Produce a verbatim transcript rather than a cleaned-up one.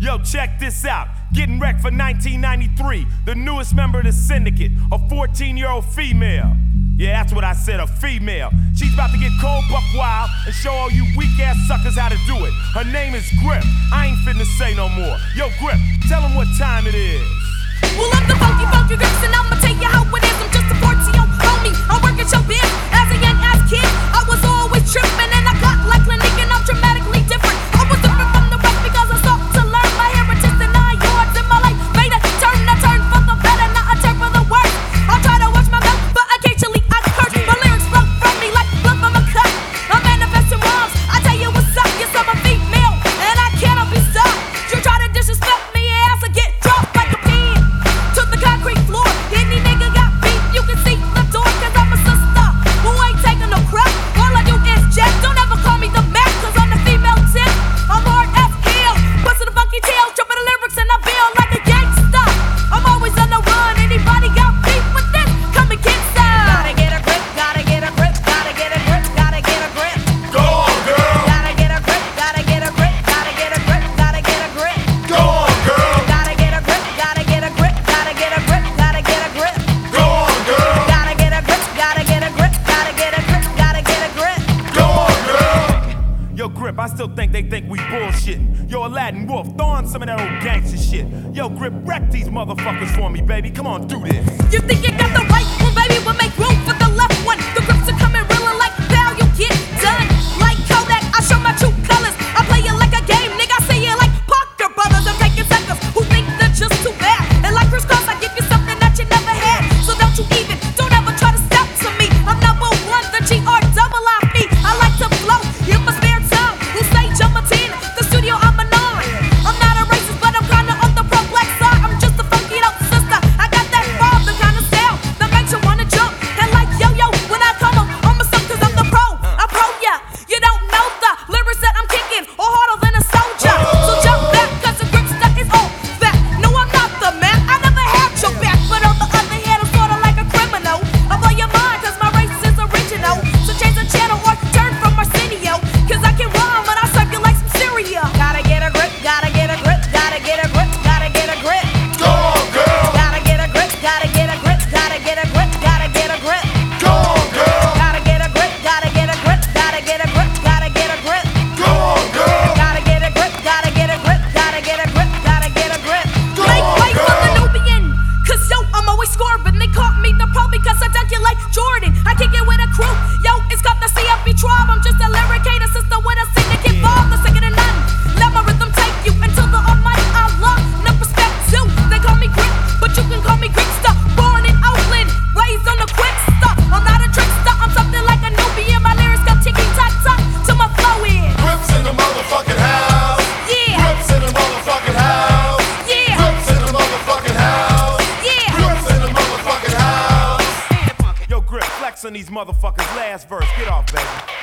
Yo, check this out. Getting wrecked for nineteen ninety-three. The newest member of the syndicate, a fourteen-year-old female. Yeah, that's what I said, a female. She's about to get cold buck wild and show all you weak-ass suckers how to do it. Her name is Grip. I ain't finna say no more. Yo, Grip, tell them what time it is. Well, I'm the funky, funky Grips, and I'ma tell you how it is. I'm just a fourteen-year-old homie. I work at your biz. As a young-ass kid, I was always tripping, and I got like Clinique, and I'm dramatically different. I was different from the rest because I sought to learn my heritage and nine yards in my life. Made a turn, a turn for the better, not a turn for the worse. I try to watch my mouth, but occasionally I curse. My lyrics flow from me like blood from a cut. I'm manifesting rhymes. I tell you what's up, yes, I'm a female, and I cannot be stopped. You try to disrespect me, ass, I get dropped like a pin to the concrete floor. Any nigga got beat, you can see the door, cause I'm a sister who ain't taking no crap. All I do is jet. Don't ever call me the Mac, cause I'm the female tip. I'm hard as hell, bustin' the funky tail, jumping the lyrics, and I feel like a gangsta. I'm always on the run. Anybody got beef with this? Come and get some. Gotta get a grip, gotta get a grip, gotta get a grip, gotta get a grip. Go on, girl. Gotta get a grip, gotta get a grip, gotta get a grip, gotta get a grip. Go on, girl. Gotta get a grip, gotta get a grip, gotta get a grip, gotta get a grip. Go on, girl. Gotta get a grip, gotta get a grip, gotta get a grip, gotta get a grip. Go on, girl. Yo, Grip, I still think they think we bullshitting. Yo, Aladdin Wolf, throw on some of that old gangster shit. Yo, Grip, wreck these motherfuckers for me, baby. Come on, do this. You think you got the right one, baby? We'll make room for the left one. The grips are coming real like now you get done. Like Kodak, I show my true colors. I play it like a game, nigga. I see it like Parker Brothers. I'm taking suckers who think they're just too bad. And like Chris Cross, I give you something that you never had. So don't you even, don't ever try to step to me. I'm number one, the G R double I P. I like to flow in my spare time. Who say jump a ten? The studio, I'm a nine. I'm not a racist, but I'm kinda on the pro black side. I'm just a funky dope sister. I got that father kind of style that makes you wanna jump. And like yo-yo, when I come up, I'm a suck cause I'm the pro. I pro ya. You don't know the lyrics that I'm kicking or harder than a soldier. So jump back cause the grip stuff is all that. No, I'm not the man. I never had your back. But on the other hand, I'm sorta like a criminal. I blow your mind cause my race is original. So change the channel or turn from Arsenio. Cause I can rhyme and I serve you like some cereal. Gotta get a grip, gotta get a grip, gotta get a grip, gotta get a grip. Go on, girl. Gotta get a grip, gotta get a grip, gotta get a grip, gotta get a grip. Go on, girl. Gotta get a grip, gotta get a grip, gotta get a grip, gotta get a grip. Go on, girl. Gotta get a grip, gotta get a grip, gotta get a grip, gotta get a grip. Go Make on, way for girl. the Nubian, cause yo, I'm always scoring. They caught me the pro because I dunk you like Jordan. I kick it with a crew, yo, it's got the C F B tribe. I'm just a lyricator, sister with a syndicate vibe, the second to none. Let my rhythm take you until the almighty Allah. No respect too, they call me Grip, but you can call me Greekster. Born in Oakland, raised on the quick stuff. I'm not a trickster, I'm something like a Nubian. My lyrics go ticky-tock-tock till my flow in. Grips in the motherfucking house. Yeah, Grips in the motherfucking house. yeah, Grips in the motherfucking house. yeah. Grips in the motherfucking house. Yo, Grip, flex on these motherfuckers. Last verse. Get off, baby.